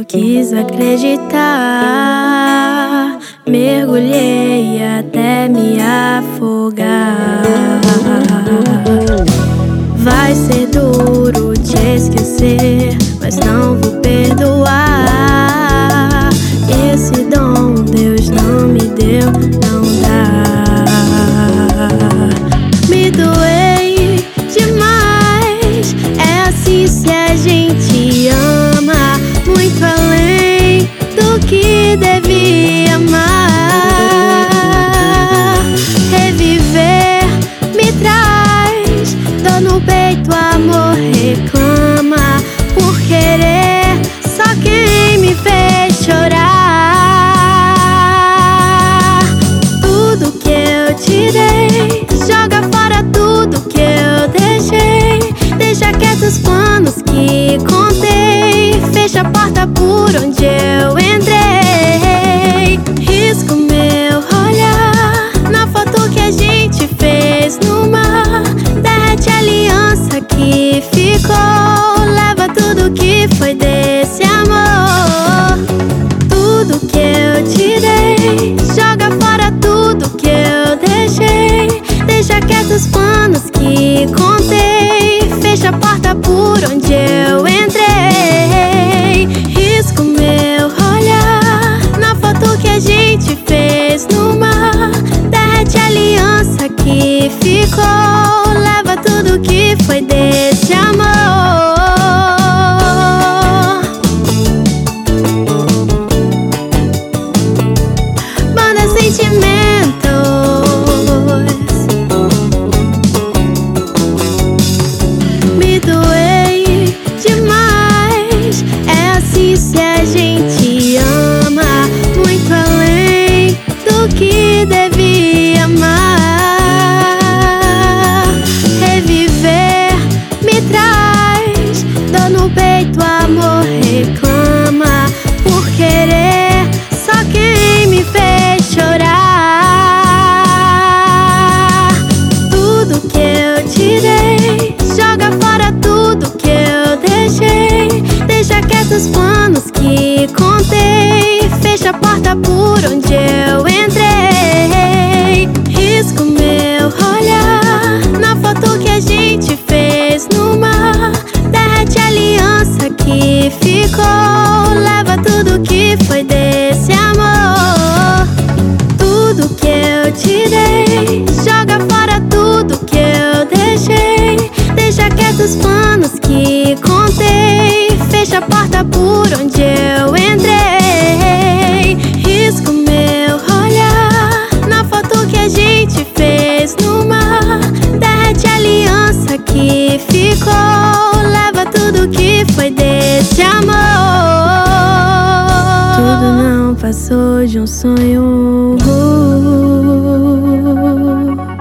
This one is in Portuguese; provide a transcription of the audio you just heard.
Eu quis acreditar, mergulhei até me afogar. Vai ser duro te esquecer, mas não vou perdoar. Esse dom Deus não me deu, não dá. Me doei demais, é assim se a gente ama, muito além do que devia amar. Reviver me traz dor no peito, amor reclama por querer só quem me fez chorar. Tudo que eu te dei, joga fora tudo que eu deixei. Deixa quietos os planos que contei, fecha a porta por onde eu entrei. Risco meu olhar na foto que a gente fez no mar. Derrete a aliança que ficou, leva tudo que foi desse amor. Tudo que eu te dei, joga fora tudo que eu deixei. Deixa quietos os planos que contei, fecha a porta por onde eu entrei. Risco meu olhar na foto que a gente fez no mar. Derrete a aliança que ficou, leva tudo que foi desse amor. Manda sentimentos, me doei demais, é assim se a gente ama, muito além do que devia amar. Reviver me traz dor no peito, amor reclama por querer só quem me fez chorar. Tudo que eu te dei, joga fora tudo que eu deixei. Deixa quietos os planos que contei, fecha a porta por onde eu entrei. Risco meu olhar na foto que a gente fez no mar. Derrete a aliança que ficou, leva tudo que foi desse amor. Tudo que eu te dei, joga fora tudo que eu deixei. Deixa quietos os planos que contei, fecha a porta por onde eu entrei. Risco meu olhar na foto que a gente fez no mar. Derrete a aliança que ficou, leva tudo que foi desse amor. Tudo não passou de um sonho.